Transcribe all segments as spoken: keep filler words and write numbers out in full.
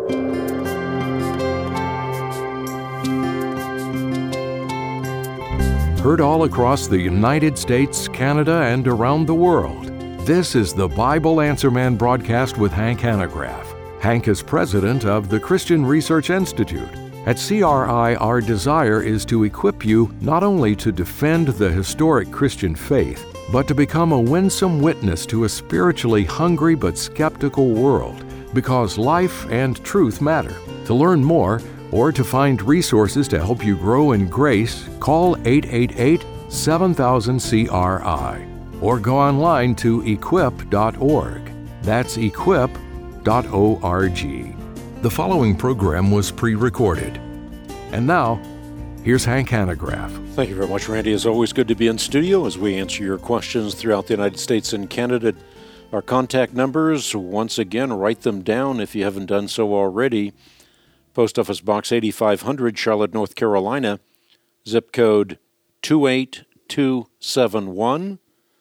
Heard all across the United States, Canada, and around the world. This is the Bible Answer Man broadcast with Hank Hanegraaff. Hank is president of the Christian Research Institute. At C R I, our desire is to equip you not only to defend the historic Christian faith, but to become a winsome witness to a spiritually hungry but skeptical world, because life and truth matter. To learn more, or to find resources to help you grow in grace, call eight eight eight, seven thousand, C R I or go online to equip dot org. That's equip dot org. The following program was pre-recorded. And now, here's Hank Hanegraaff. Thank you very much, Randy. It's always good to be in studio as we answer your questions throughout the United States and Canada. Our contact numbers, once again, write them down if you haven't done so already. Post Office Box eighty-five hundred, Charlotte, North Carolina, zip code two eight two seven one.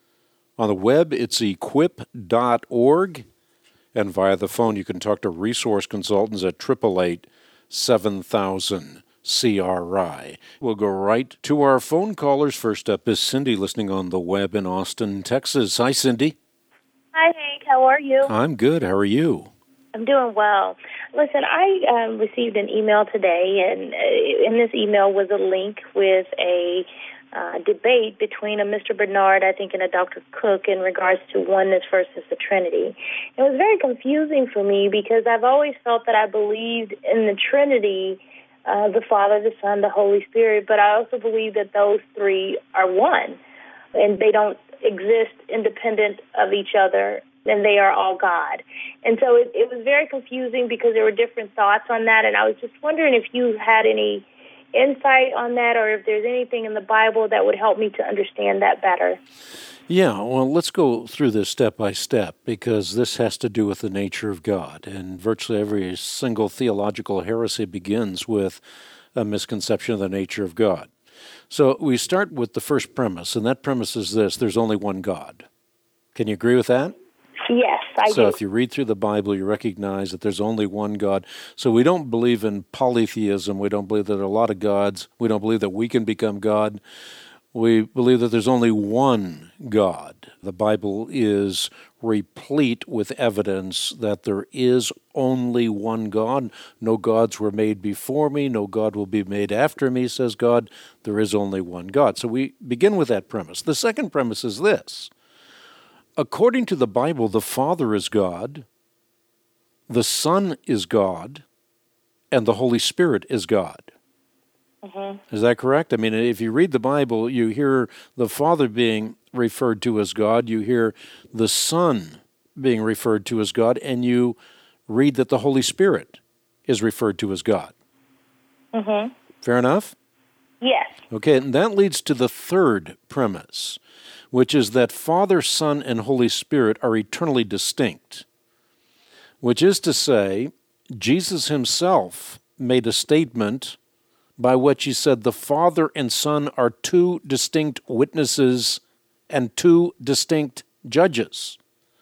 On the web, it's equip dot org. And via the phone, you can talk to resource consultants at eight eight eight, seven thousand, C R I. We'll go right to our phone callers. First up is Cindy, listening on the web in Austin, Texas. Hi, Cindy. Hi, Hank. How are you? I'm good. How are you? I'm doing well. Listen, I um, received an email today, and uh, in this email was a link with a uh, debate between a Mister Bernard, I think, and a Doctor Cook in regards to oneness versus the Trinity. It was very confusing for me because I've always felt that I believed in the Trinity, uh, the Father, the Son, the Holy Spirit, but I also believe that those three are one, and they don't exist independent of each other, and they are all God. And so it, it was very confusing because there were different thoughts on that, and I was just wondering if you had any insight on that or if there's anything in the Bible that would help me to understand that better. Yeah, well, let's go through this step by step because this has to do with the nature of God, and virtually every single theological heresy begins with a misconception of the nature of God. So we start with the first premise, and that premise is this: there's only one God. Can you agree with that? Yes, I so do. If you read through the Bible, you recognize that there's only one God. So we don't believe in polytheism. We don't believe that there are a lot of gods. We don't believe that we can become God. We believe that there's only one God. The Bible is replete with evidence that there is only one God. No gods were made before me. No God will be made after me, says God. There is only one God. So we begin with that premise. The second premise is this: according to the Bible, the Father is God, the Son is God, and the Holy Spirit is God. Mm-hmm. Is that correct? I mean, if you read the Bible, you hear the Father being referred to as God, you hear the Son being referred to as God, and you read that the Holy Spirit is referred to as God. Mm-hmm. Fair enough? Yes. Okay, and that leads to the third premise, which is that Father, Son, and Holy Spirit are eternally distinct, which is to say, Jesus himself made a statement by which he said the Father and Son are two distinct witnesses and two distinct judges.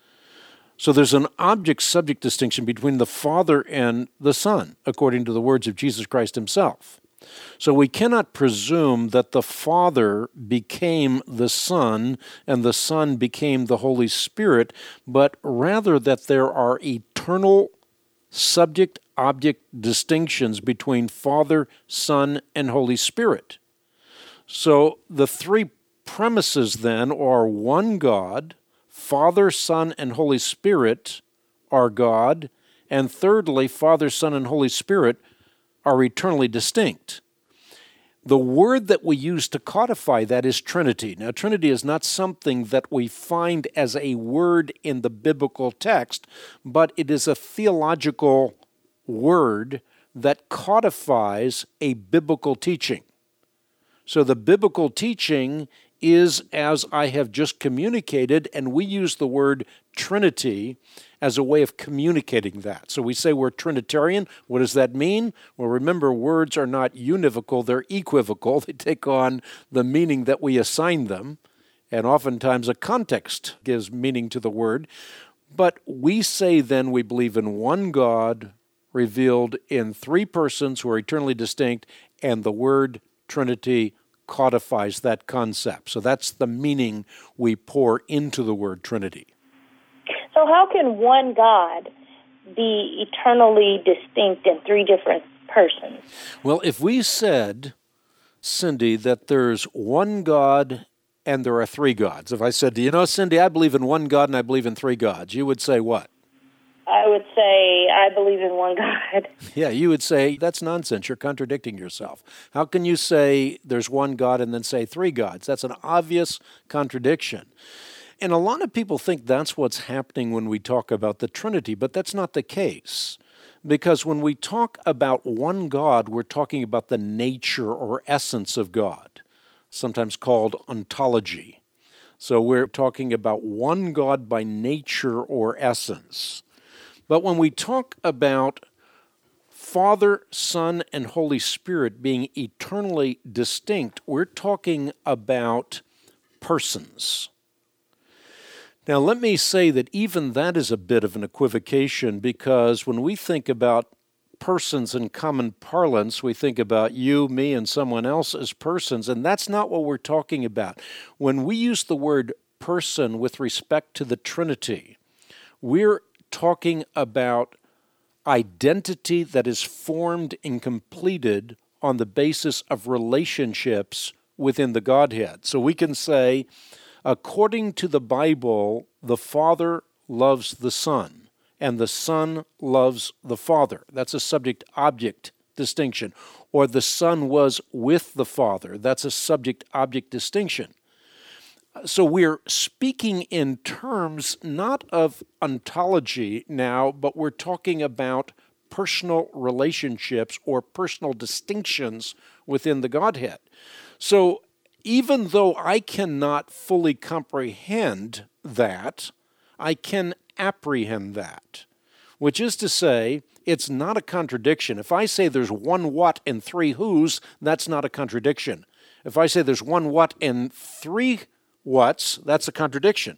So there's an object-subject distinction between the Father and the Son, according to the words of Jesus Christ himself. So we cannot presume that the Father became the Son and the Son became the Holy Spirit, but rather that there are eternal subject-object distinctions between Father, Son, and Holy Spirit. So the three premises then are one God, Father, Son, and Holy Spirit are God, and thirdly, Father, Son, and Holy Spirit are eternally distinct. The word that we use to codify that is Trinity. Now, Trinity is not something that we find as a word in the biblical text, but it is a theological word that codifies a biblical teaching. So the biblical teaching is as I have just communicated, and we use the word Trinity as a way of communicating that. So we say we're Trinitarian. What does that mean? Well, remember, words are not univocal, they're equivocal. They take on the meaning that we assign them, and oftentimes a context gives meaning to the word. But we say then we believe in one God, revealed in three persons who are eternally distinct, and the word Trinity codifies that concept. So that's the meaning we pour into the word Trinity. So how can one God be eternally distinct in three different persons? Well, if we said, Cindy, that there's one God and there are three gods. If I said, do you know, Cindy, I believe in one God and I believe in three gods, you would say what? I would say I believe in one God. Yeah, you would say, that's nonsense. You're contradicting yourself. How can you say there's one God and then say three gods? That's an obvious contradiction. And a lot of people think that's what's happening when we talk about the Trinity, but that's not the case. Because when we talk about one God, we're talking about the nature or essence of God, sometimes called ontology. So we're talking about one God by nature or essence. But when we talk about Father, Son, and Holy Spirit being eternally distinct, we're talking about persons. Now, let me say that even that is a bit of an equivocation, because when we think about persons in common parlance, we think about you, me, and someone else as persons, and that's not what we're talking about. When we use the word person with respect to the Trinity, we're talking about identity that is formed and completed on the basis of relationships within the Godhead. So we can say, according to the Bible, the Father loves the Son, and the Son loves the Father. That's a subject-object distinction. Or the Son was with the Father. That's a subject-object distinction. So we're speaking in terms not of ontology now, but we're talking about personal relationships or personal distinctions within the Godhead. So even though I cannot fully comprehend that, I can apprehend that, which is to say, it's not a contradiction. If I say there's one what and three whos, that's not a contradiction. If I say there's one what and three what's, that's a contradiction.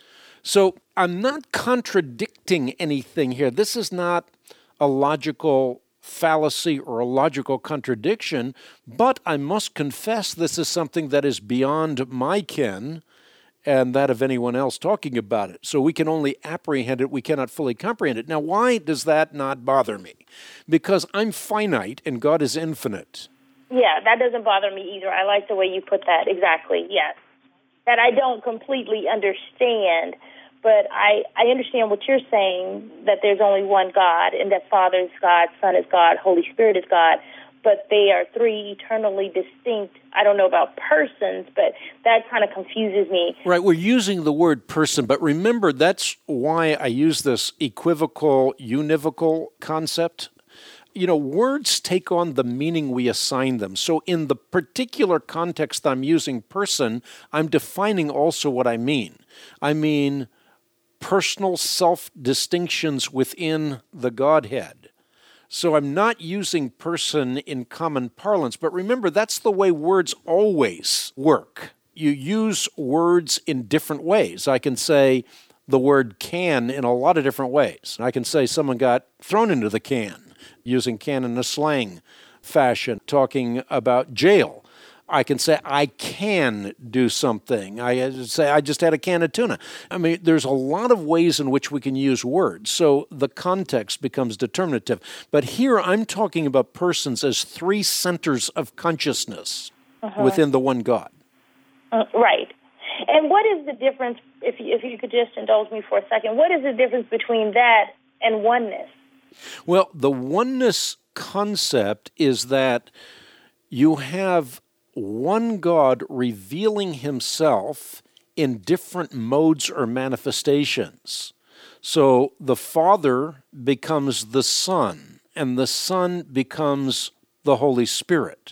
So I'm not contradicting anything here. This is not a logical fallacy or a logical contradiction, but I must confess this is something that is beyond my ken and that of anyone else talking about it. So we can only apprehend it, we cannot fully comprehend it. Now, why does that not bother me? Because I'm finite and God is infinite. Yeah, that doesn't bother me either. I like the way you put that. Exactly, yes. That I don't completely understand, but I, I understand what you're saying, that there's only one God, and that Father is God, Son is God, Holy Spirit is God, but they are three eternally distinct, I don't know about persons, but that kind of confuses me. Right, we're using the word person, but remember, that's why I use this equivocal, univocal concept. You know, words take on the meaning we assign them. So in the particular context I'm using person, I'm defining also what I mean. I mean personal self-distinctions within the Godhead. So I'm not using person in common parlance, but remember, that's the way words always work. You use words in different ways. I can say the word can in a lot of different ways. I can say someone got thrown into the can, using can in a slang fashion, talking about jail. I can say, I can do something. I say, I just had a can of tuna. I mean, there's a lot of ways in which we can use words, so the context becomes determinative. But here I'm talking about persons as three centers of consciousness uh-huh. within the one God. Uh, right. And what is the difference, if you, if you could just indulge me for a second, what is the difference between that and oneness? Well, the oneness concept is that you have one God revealing himself in different modes or manifestations. So the Father becomes the Son, and the Son becomes the Holy Spirit.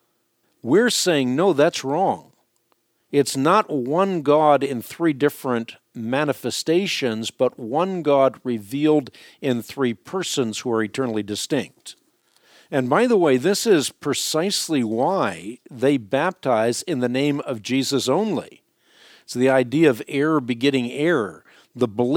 We're saying, no, that's wrong. It's not one God in three different manifestations, but one God revealed in three persons who are eternally distinct. And by the way, this is precisely why they baptize in the name of Jesus only. It's the idea of error begetting error. The belief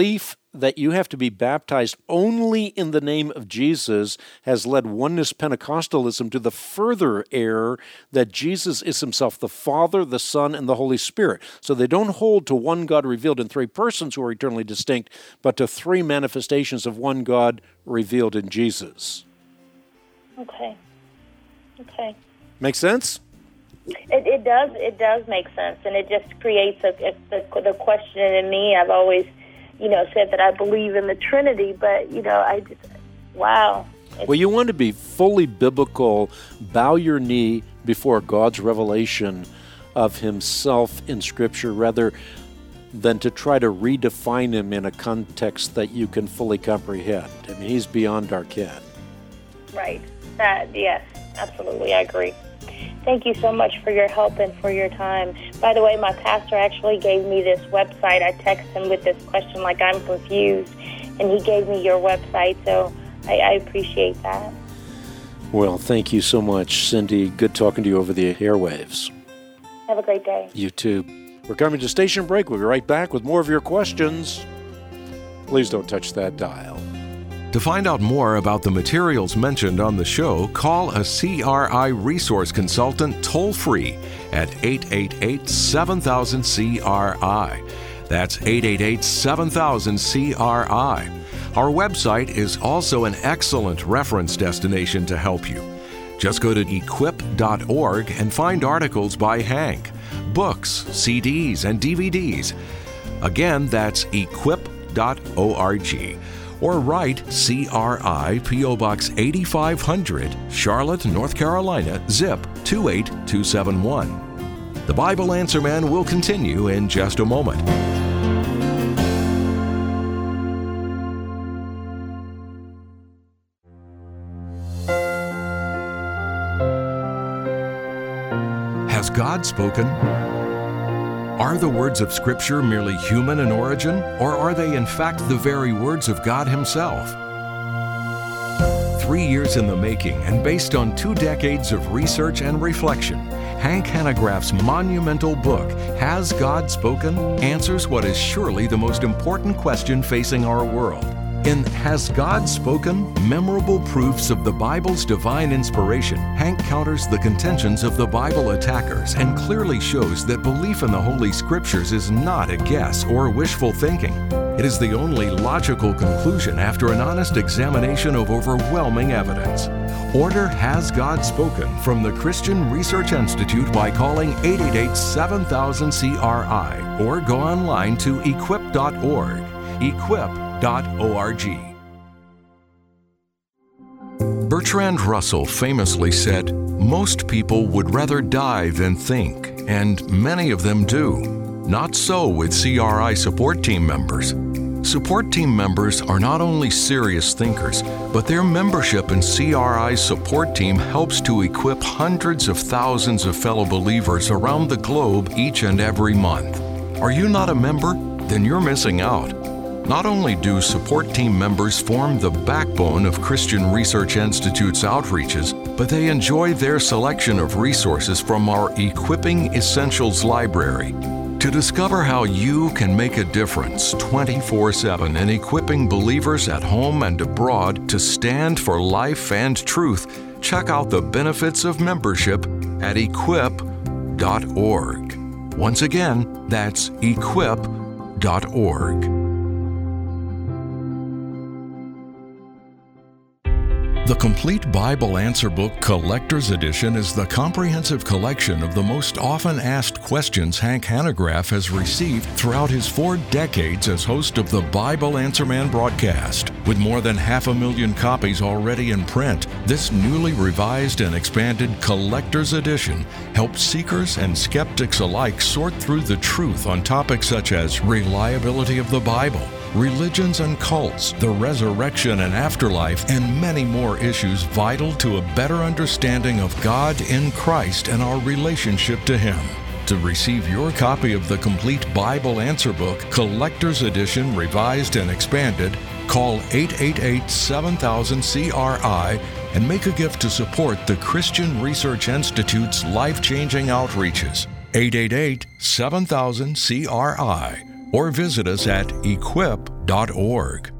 that you have to be baptized only in the name of Jesus has led oneness Pentecostalism to the further error that Jesus is himself the Father, the Son, and the Holy Spirit. So they don't hold to one God revealed in three persons who are eternally distinct, but to three manifestations of one God revealed in Jesus. Okay. Okay. Make sense? It, it does. It does make sense, and it just creates a, a, the, the question in me. I've always, you know, said that I believe in the Trinity, but you know, I just, wow. It's, well, you want to be fully biblical. Bow your knee before God's revelation of Himself in Scripture, rather than to try to redefine Him in a context that you can fully comprehend. I mean, He's beyond our ken. Right. That yes, absolutely, I agree. Thank you so much for your help and for your time. By the way, my pastor actually gave me this website. I texted him with this question like I'm confused, and he gave me your website, so I, I appreciate that. Well, thank you so much, Cindy. Good talking to you over the airwaves. Have a great day. You too. We're coming to station break. We'll be right back with more of your questions. Please don't touch that dial. To find out more about the materials mentioned on the show, call a C R I resource consultant toll-free at eight eight eight, seven thousand, C R I. That's eight eight eight, seven thousand, C R I. Our website is also an excellent reference destination to help you. Just go to equip dot org and find articles by Hank, books, C Ds, and D V Ds. Again, that's equip dot org. Or write C R I, P O Box eighty-five hundred, Charlotte, North Carolina, zip two eight two seven one. The Bible Answer Man will continue in just a moment. Has God spoken? Are the words of Scripture merely human in origin, or are they in fact the very words of God Himself? Three years in the making and based on two decades of research and reflection, Hank Hanegraaff's monumental book, Has God Spoken?, answers what is surely the most important question facing our world. In Has God Spoken? Memorable Proofs of the Bible's Divine Inspiration, Hank counters the contentions of the Bible attackers and clearly shows that belief in the Holy Scriptures is not a guess or wishful thinking. It is the only logical conclusion after an honest examination of overwhelming evidence. Order Has God Spoken from the Christian Research Institute by calling eight eight eight, seven thousand, C R I or go online to equip dot org. Equip dot org. Bertrand Russell famously said, "Most people would rather die than think, and many of them do. Not so with C R I support team members. Support team members are not only serious thinkers, but their membership in C R I's support team helps to equip hundreds of thousands of fellow believers around the globe each and every month. Are you not a member? Then you're missing out. Not only do support team members form the backbone of Christian Research Institute's outreaches, but they enjoy their selection of resources from our Equipping Essentials library. To discover how you can make a difference twenty-four seven in equipping believers at home and abroad to stand for life and truth, check out the benefits of membership at equip dot org. Once again, that's equip dot org. The Complete Bible Answer Book Collector's Edition is the comprehensive collection of the most often asked questions Hank Hanegraaff has received throughout his four decades as host of the Bible Answer Man broadcast. With more than half a million copies already in print, this newly revised and expanded Collector's Edition helps seekers and skeptics alike sort through the truth on topics such as reliability of the Bible, religions and cults, the resurrection and afterlife, and many more issues vital to a better understanding of God in Christ and our relationship to Him. To receive your copy of the Complete Bible Answer Book, Collector's Edition, Revised and Expanded, call eight eight eight, seven thousand, C R I and make a gift to support the Christian Research Institute's life-changing outreaches. eight eight eight, seven thousand, C R I or visit us at equip dot org.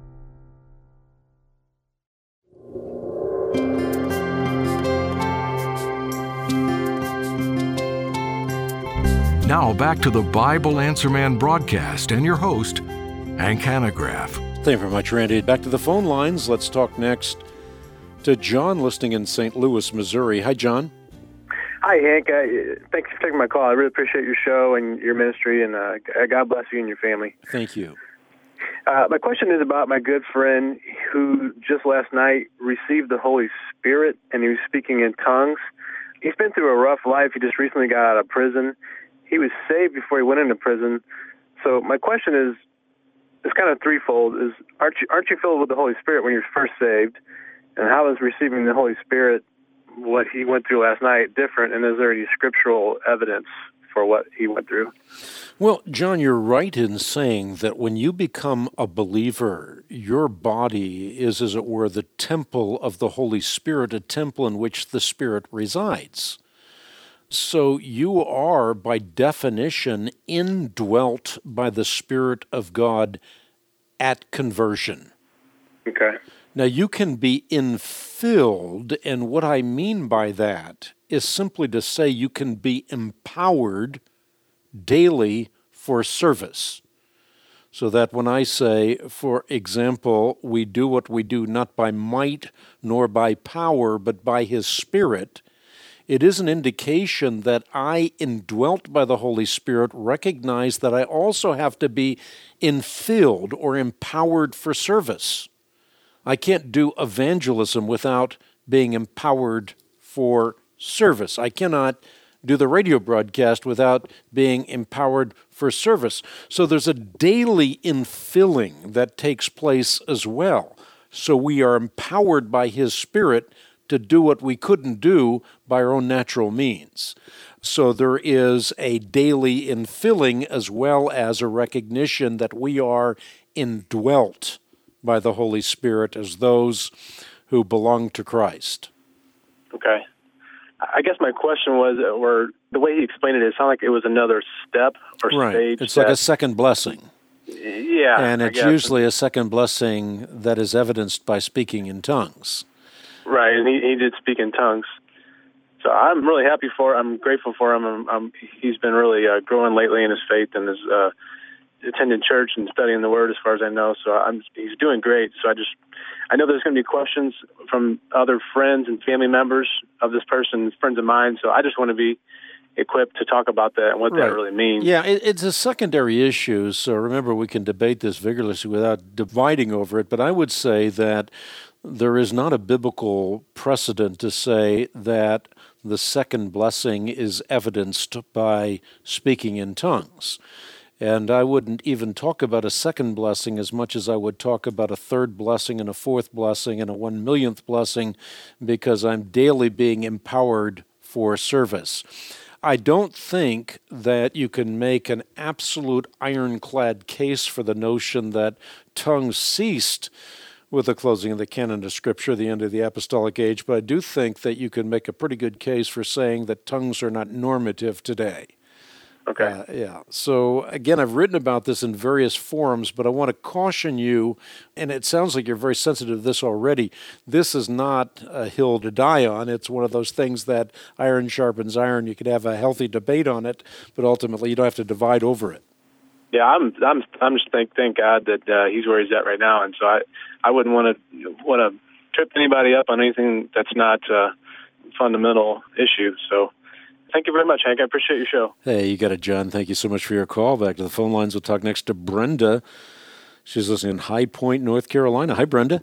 Now back to the Bible Answer Man broadcast and your host, Hank Hanegraaff. Thank you very much, Randy. Back to the phone lines. Let's talk next to John, listening in Saint Louis, Missouri. Hi, John. Hi, Hank. Uh, thanks for taking my call. I really appreciate your show and your ministry, and uh, God bless you and your family. Thank you. Uh, my question is about my good friend who just last night received the Holy Spirit, and he was speaking in tongues. He's been through a rough life. He just recently got out of prison. He was saved before he went into prison. So my question is, it's kind of threefold. Is aren't you aren't you filled with the Holy Spirit when you're first saved? And how is receiving the Holy Spirit, what he went through last night, different? And is there any scriptural evidence for what he went through? Well, John, you're right in saying that when you become a believer, your body is, as it were, the temple of the Holy Spirit, a temple in which the Spirit resides. So you are, by definition, indwelt by the Spirit of God at conversion. Okay. Now, you can be infilled, and what I mean by that is simply to say you can be empowered daily for service. So that when I say, for example, we do what we do not by might nor by power, but by His Spirit, it is an indication that I, indwelt by the Holy Spirit, recognize that I also have to be infilled or empowered for service. I can't do evangelism without being empowered for service. I cannot do the radio broadcast without being empowered for service. So there's a daily infilling that takes place as well. So we are empowered by His Spirit to do what we couldn't do by our own natural means. So there is a daily infilling as well as a recognition that we are indwelt by the Holy Spirit as those who belong to Christ. Okay. I guess my question was, or the way he explained it, it sounded like it was another step or right. stage. It's like a second blessing. Yeah. And it's usually a second blessing that is evidenced by speaking in tongues. Right, and he, he did speak in tongues. So I'm really happy for I'm grateful for him. I'm, I'm, he's been really uh, growing lately in his faith and is uh, attending church and studying the Word as far as I know. So I'm, he's doing great. So I just, I know there's going to be questions from other friends and family members of this person, friends of mine. So I just want to be equipped to talk about that and what right. that really means. Yeah, it, it's a secondary issue. So remember, we can debate this vigorously without dividing over it. But I would say that there is not a biblical precedent to say that the second blessing is evidenced by speaking in tongues. And I wouldn't even talk about a second blessing as much as I would talk about a third blessing and a fourth blessing and a one millionth blessing, because I'm daily being empowered for service. I don't think that you can make an absolute ironclad case for the notion that tongues ceased with the closing of the canon of Scripture, the end of the apostolic age, but I do think that you can make a pretty good case for saying that tongues are not normative today. Okay. Uh, yeah. So, again, I've written about this in various forums, but I want to caution you, and it sounds like you're very sensitive to this already. This is not a hill to die on. It's one of those things that iron sharpens iron. You could have a healthy debate on it, but ultimately you don't have to divide over it. Yeah, I'm I'm I'm just thank thank God that uh, he's where he's at right now, and so I, I wouldn't want to want to trip anybody up on anything that's not a fundamental issue. So thank you very much, Hank. I appreciate your show. Hey, you got it, John. Thank you so much for your call. Back to the phone lines. We'll talk next to Brenda. She's listening in High Point, North Carolina. Hi, Brenda.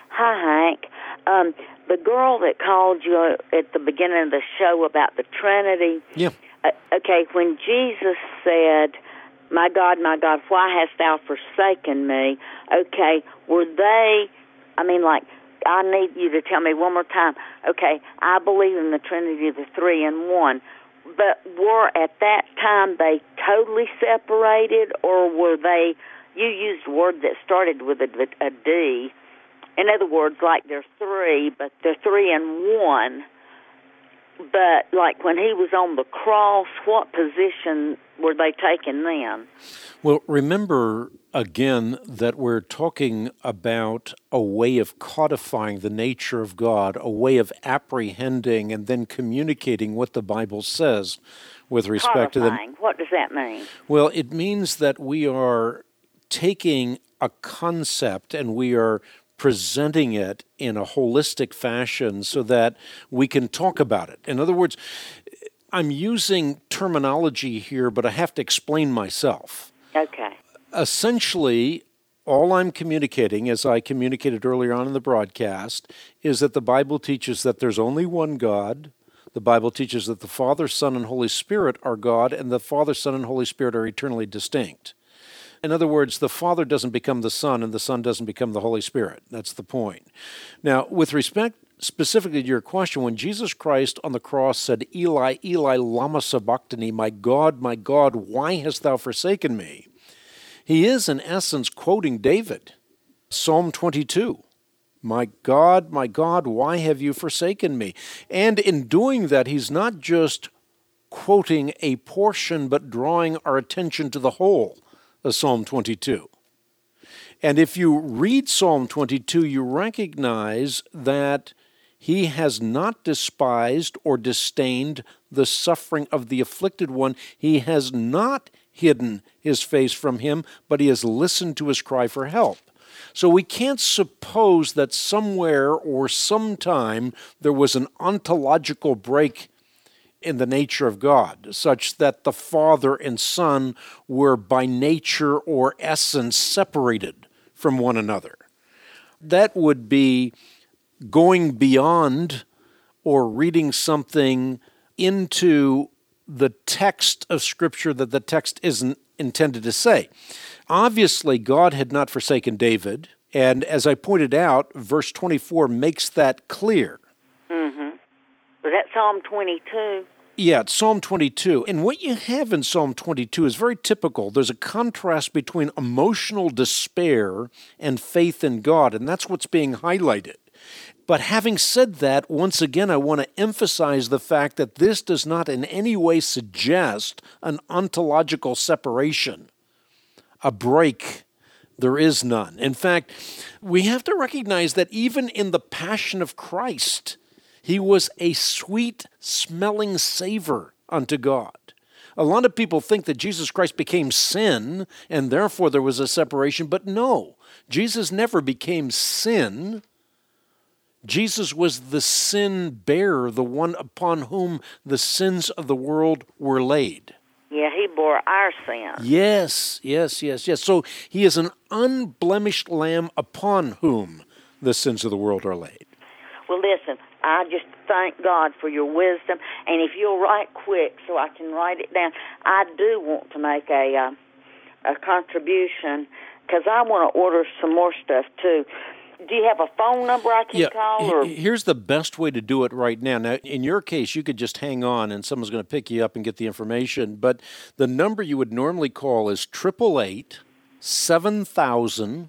Hi, Hank. Um, the girl that called you at the beginning of the show about the Trinity. Yeah. Uh, okay, when Jesus said, "My God, my God, why hast thou forsaken me?" Okay, were they, I mean, like, I need you to tell me one more time. Okay, I believe in the Trinity of the three in one, but were at that time they totally separated, or were they, you used a word that started with a, a D. In other words, like they're three, but they're three in one. But, like, when he was on the cross, what position were they taking then? Well, remember, again, that we're talking about a way of codifying the nature of God, a way of apprehending and then communicating what the Bible says with respect Codifying. to the... What does that mean? Well, it means that we are taking a concept and we are presenting it in a holistic fashion so that we can talk about it. In other words, I'm using terminology here, but I have to explain myself. Okay. Essentially, all I'm communicating, as I communicated earlier on in the broadcast, is that the Bible teaches that there's only one God. The Bible teaches that the Father, Son, and Holy Spirit are God, and the Father, Son, and Holy Spirit are eternally distinct. In other words, the Father doesn't become the Son, and the Son doesn't become the Holy Spirit. That's the point. Now, with respect specifically to your question, when Jesus Christ on the cross said, Eli, Eli, lama sabachthani, my God, my God, why hast thou forsaken me? He is, in essence, quoting David, Psalm twenty-two. My God, my God, why have you forsaken me? And in doing that, he's not just quoting a portion, but drawing our attention to the whole of Psalm twenty-two. And if you read Psalm twenty-two, you recognize that he has not despised or disdained the suffering of the afflicted one. He has not hidden his face from him, but he has listened to his cry for help. So we can't suppose that somewhere or sometime there was an ontological break in the nature of God, such that the Father and Son were by nature or essence separated from one another. That would be going beyond or reading something into the text of Scripture that the text isn't intended to say. Obviously, God had not forsaken David, and as I pointed out, verse twenty-four makes that clear. Mm-hmm. Was that Psalm twenty-two? Yeah, it's Psalm twenty-two. And what you have in Psalm twenty-two is very typical. There's a contrast between emotional despair and faith in God, and that's what's being highlighted. But having said that, once again, I want to emphasize the fact that this does not in any way suggest an ontological separation, a break. There is none. In fact, we have to recognize that even in the Passion of Christ, he was a sweet-smelling savor unto God. A lot of people think that Jesus Christ became sin, and therefore there was a separation, but no, Jesus never became sin. Jesus was the sin bearer, the one upon whom the sins of the world were laid. Yeah, he bore our sins. Yes, yes, yes, yes. So he is an unblemished lamb upon whom the sins of the world are laid. Well, listen, I just thank God for your wisdom, and if you'll write quick so I can write it down, I do want to make a uh, a contribution because I want to order some more stuff too. Do you have a phone number I can yeah, call? Or? Here's the best way to do it right now. Now, in your case, you could just hang on and someone's going to pick you up and get the information. But the number you would normally call is eight eight eight, seven thousand,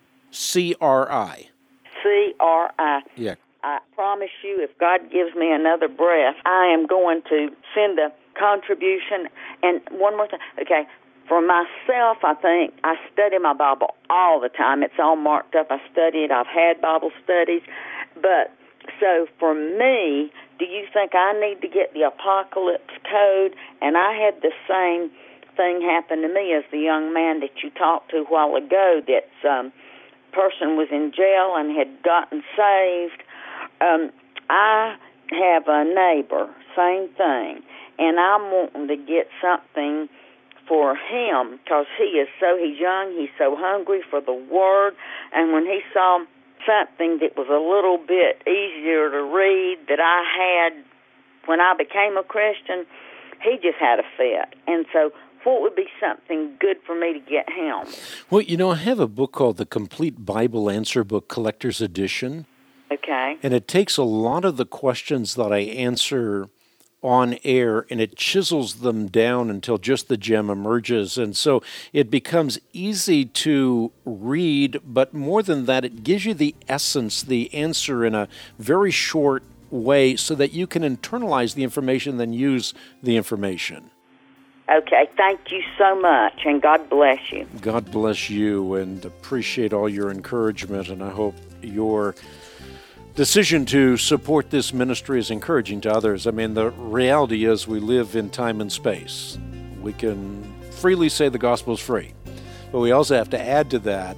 C R I. C R I. Yeah. I promise you, if God gives me another breath, I am going to send a contribution. And one more thing. Okay. For myself, I think I study my Bible all the time. It's all marked up. I study it. I've had Bible studies. But so for me, do you think I need to get the Apocalypse Code? And I had the same thing happen to me as the young man that you talked to a while ago. That um, person was in jail and had gotten saved. Um, I have a neighbor, same thing, and I'm wanting to get something for him, because he is so, he's young, he's so hungry for the Word, and when he saw something that was a little bit easier to read that I had when I became a Christian, he just had a fit. And so what would be something good for me to get him? Well, you know, I have a book called The Complete Bible Answer Book Collector's Edition. Okay. And it takes a lot of the questions that I answer on air, and it chisels them down until just the gem emerges. And so it becomes easy to read, but more than that, it gives you the essence, the answer in a very short way so that you can internalize the information, then use the information. Okay, thank you so much, and God bless you. God bless you, and appreciate all your encouragement, and I hope your decision to support this ministry is encouraging to others. I mean, the reality is we live in time and space. We can freely say the gospel is free, but we also have to add to that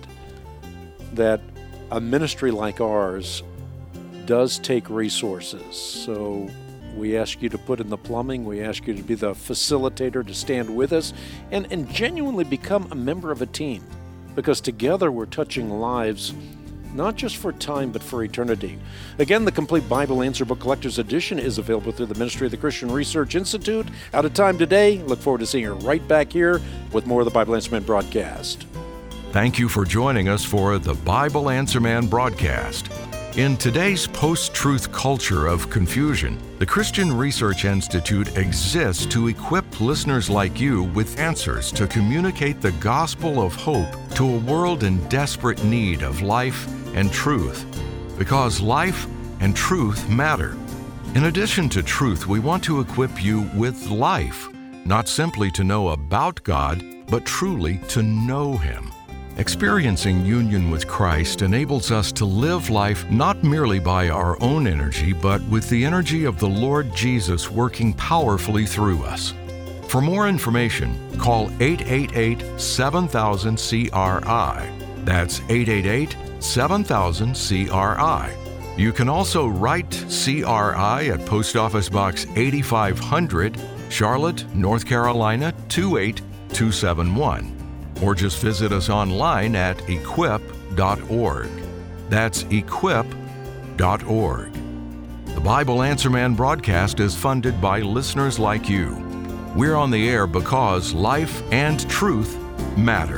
that a ministry like ours does take resources. So we ask you to put in the plumbing. We ask you to be the facilitator, to stand with us, and, and genuinely become a member of a team. Because together we're touching lives, not just for time, but for eternity. Again, the Complete Bible Answer Book Collector's Edition is available through the Ministry of the Christian Research Institute. Out of time today. Look forward to seeing you right back here with more of the Bible Answer Man broadcast. Thank you for joining us for the Bible Answer Man broadcast. In today's post-truth culture of confusion, the Christian Research Institute exists to equip listeners like you with answers to communicate the gospel of hope to a world in desperate need of life and truth, because life and truth matter. In addition to truth, we want to equip you with life, not simply to know about God, but truly to know Him. Experiencing union with Christ enables us to live life not merely by our own energy, but with the energy of the Lord Jesus working powerfully through us. For more information, call eight eight eight, seven thousand, C R I. That's eight eight eight, seven thousand, C R I. You can also write C R I at Post Office Box eighty-five hundred, Charlotte, North Carolina two eight two seven one. Or just visit us online at equip dot org. That's equip dot org. The Bible Answer Man broadcast is funded by listeners like you. We're on the air because life and truth matter.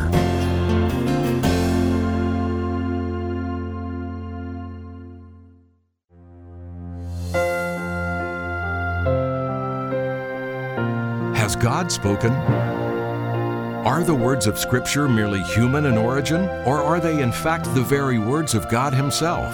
Has God spoken? Are the words of Scripture merely human in origin, or are they in fact the very words of God Himself?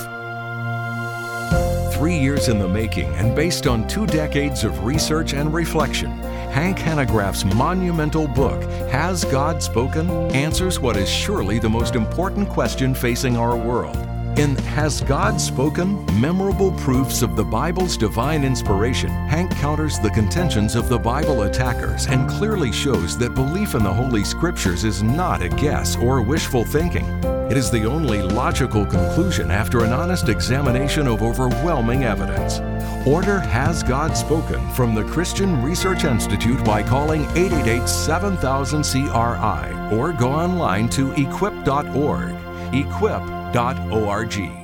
Three years in the making and based on two decades of research and reflection, Hank Hanegraaff's monumental book, Has God Spoken?, answers what is surely the most important question facing our world. In Has God Spoken? Memorable Proofs of the Bible's Divine Inspiration, Hank counters the contentions of the Bible attackers and clearly shows that belief in the Holy Scriptures is not a guess or wishful thinking. It is the only logical conclusion after an honest examination of overwhelming evidence. Order Has God Spoken from the Christian Research Institute by calling eight eight eight, seven thousand, C R I or go online to equip dot org. equip dot org.